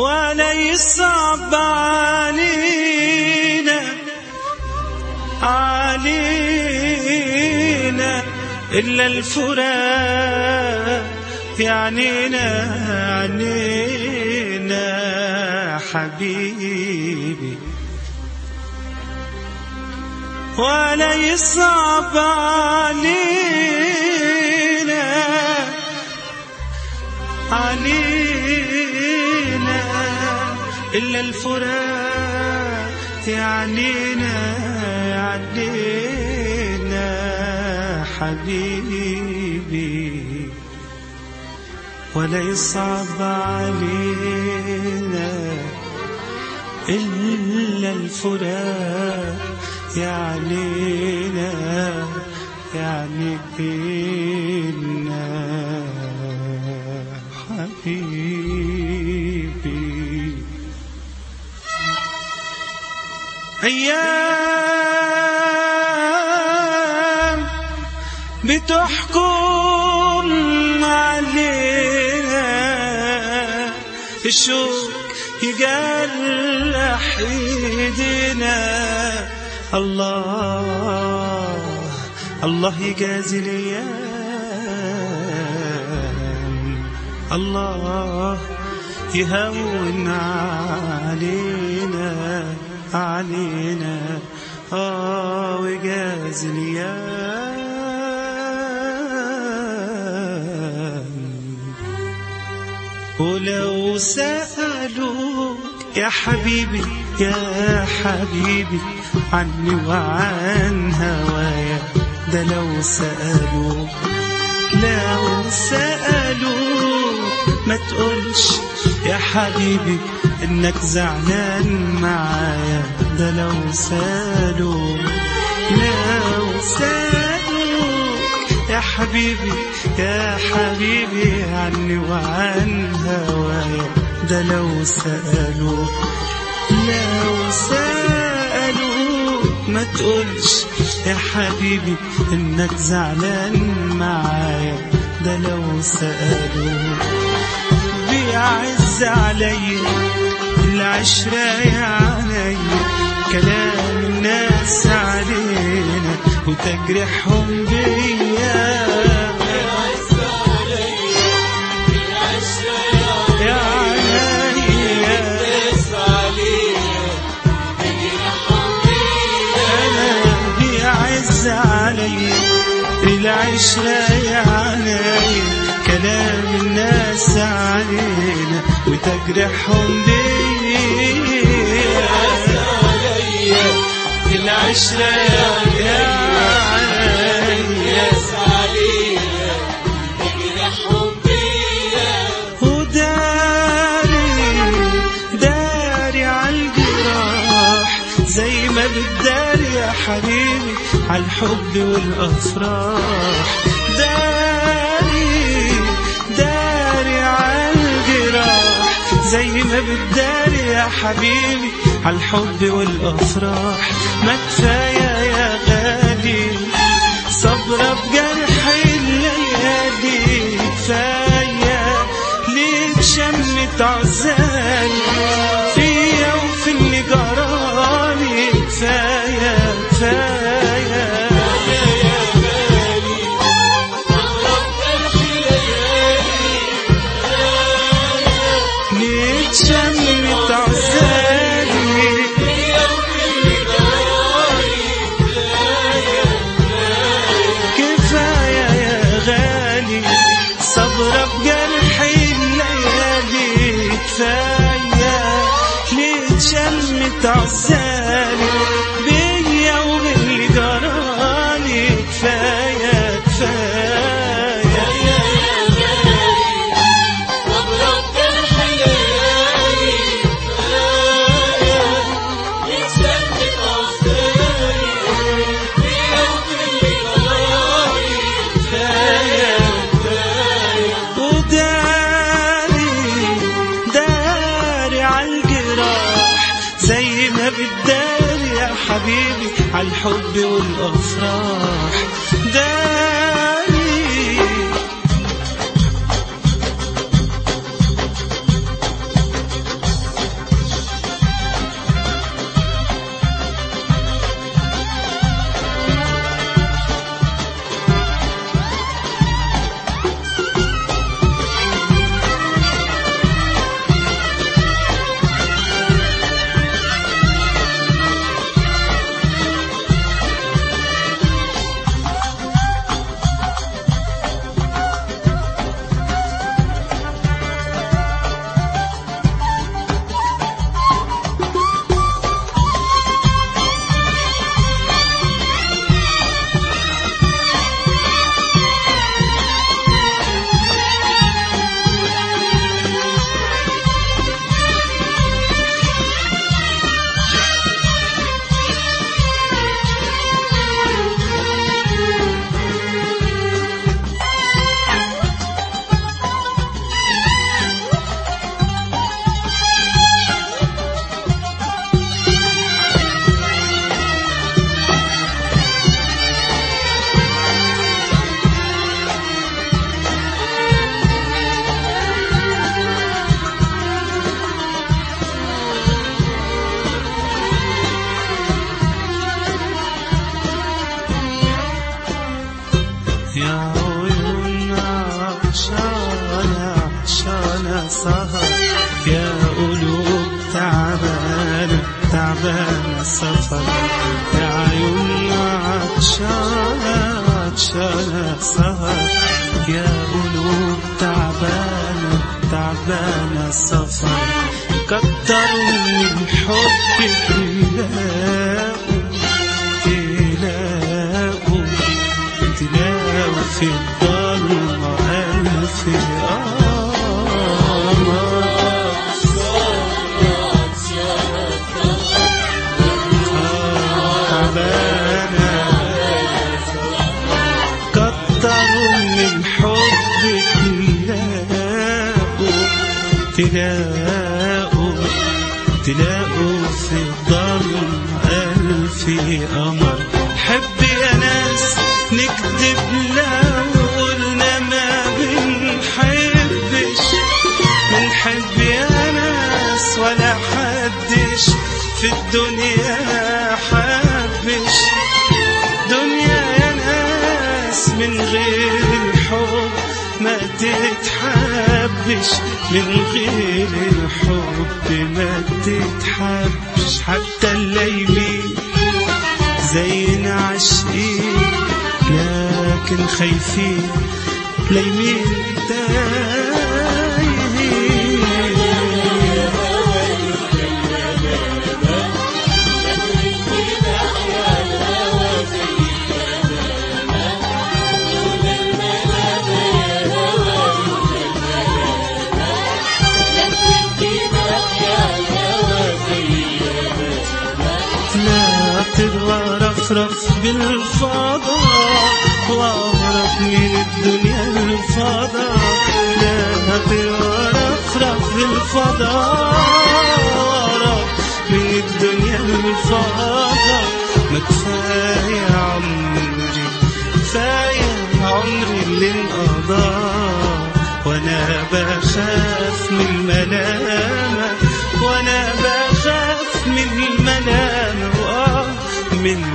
ولا يصعب علينا إلا الفراق عنينا حبيبي. ولا يصعب علينا إلا الفراق عنينا حبيبي. ولا يصعب علينا إلا الفراق علينا حبيبي. أيام بتحكم علينا، الشوق يجرح ايدينا. الله يجازي الايام، الله يهون علينا ويجازي الايام. ولو سألوك يا حبيبي عني وعن هوايا، ده لو سألوك ما تقولش يا حبيبي انك زعلان معايا. ده لو سألوك يا حبيبي عني وعن هوايا. ده لو سألوك ما تقولش يا حبيبي انك زعلان معايا. ده لو سألوك بيعز عليا العشرة يا عليا، كلام الناس علينا وتجرحهم بيا. العشرة يا عليا، كلام الناس علينا وتجرحهم بيا. العشرة يا عليا وتجرحهم بيا. وداري عالجراح زي ما بتداري يا حبيبي عالحب والأفراح. داري عالجراح زي ما بتداري يا حبيبي عالحب والأفراح. ما كفاية يا غالي صبرة بجرح الليالي، كفاية ليك شمت عزالي فيا وفي اللي جرالي. كفاية شمت عزالي كفاية يا غالي صبرة بجرح الليالي. كفاية ليه شمت عزالي بيا وباللي جرالي. كفاية بتداري يا حبيبي عالحب والأفراح. داري تعبانة سفر، يا عيوننا عطشانة سهر، يا قلوب تعبانة سفر. كتروا من حبك تلاقوا في الضلمة ألف كتروا من حبك تلاقوا في الضلمة ألف قمر. حب يا ناس نكذب لو قلنا ما بنحبش، بنحب يا ناس ولا حدش في الدنيا حبش. دنيا يا ناس من غير الحب ما تتحبش، من غير الحب ما تتحبش. حتى الليمين زينا عاشقين لكن خايفين، لايمين تايهين. ورفرف بالفضاء واهرب من الدنيا الفضاء، لا ورفرف بالفضاء واهرب من الدنيا الفضاء. ما كفاية عمري اللي انقضى، وانا بخاف من الملامة، وانا بخاف من الملامة من